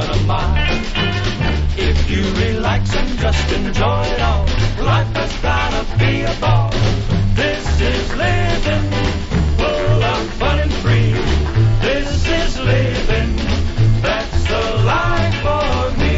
what am I? If you relax and just enjoy it all, life has gotta be a ball. This is living, full of fun and free. This is living, that's the life for me.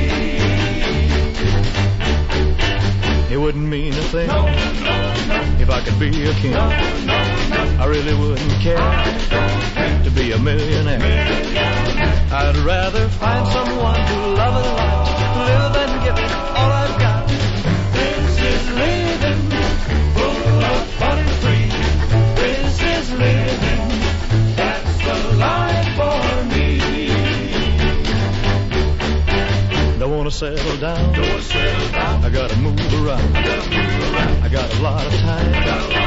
It wouldn't mean a thing No, no, no, if I could be a king. no, no, no. I really wouldn't care I don't care to be a millionaire. I'd rather find someone who loves life, live and give it all I've got. This is living, full of fun and free. This is living, that's the life for me. Don't want to settle down, Don't settle down, I gotta move around. gotta move around. I got a lot of time, Got a lot